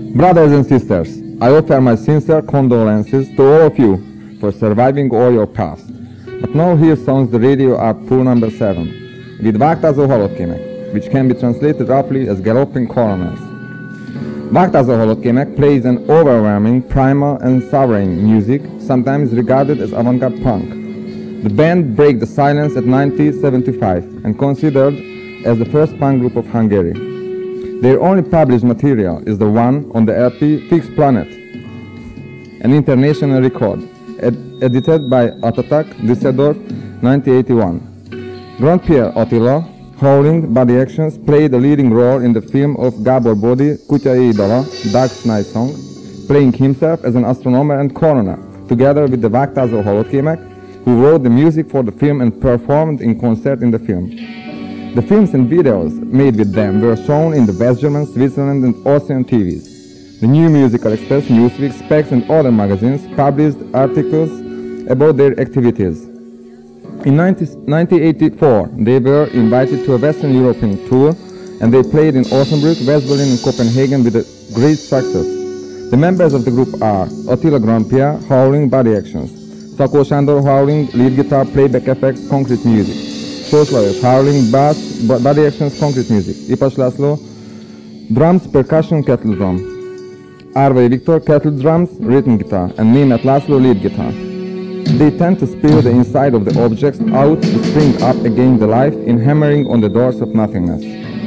Brothers and sisters, I offer my sincere condolences to all of you for surviving all your past. But now here sounds the radio art pool number 7, with Vágtázó Halottkémek, which can be translated roughly as galloping coroners. Vágtázó Halottkémek plays an overwhelming, primal and sovereign music, sometimes regarded as avant-garde punk. The band break the silence at 1975 and considered as the first punk group of Hungary. Their only published material is the one on the LP Fixed Planet, an international record, edited by Attatak, Düsseldorf, 1981. Grand Pierre Attila, Howling Body Actions, played a leading role in the film of Gábor Bódi, Kutyai Dala, Dark Night Song, playing himself as an astronomer and coroner, together with the Vágtázó Halottkémek, who wrote the music for the film and performed in concert in the film. The films and videos made with them were shown in the West German, Switzerland and Austrian TVs. The New Musical Express, Newsweek, Specs and other magazines published articles about their activities. In 1984, they were invited to a Western European tour and they played in Osnabrück, West Berlin and Copenhagen with a great success. The members of the group are Attila Grandpierre, Howling Body Actions, Szakó Sándor, Howling, lead guitar, playback effects, concrete music, Sós Lajos, Howling, bass, body actions, concrete music, Ipas László, drums, percussion, kettle drum, Árvai Viktor, kettle drums, rhythm guitar, and Németh László, lead guitar. They tend to spill the inside of the objects out to spring up against the life in hammering on the doors of nothingness.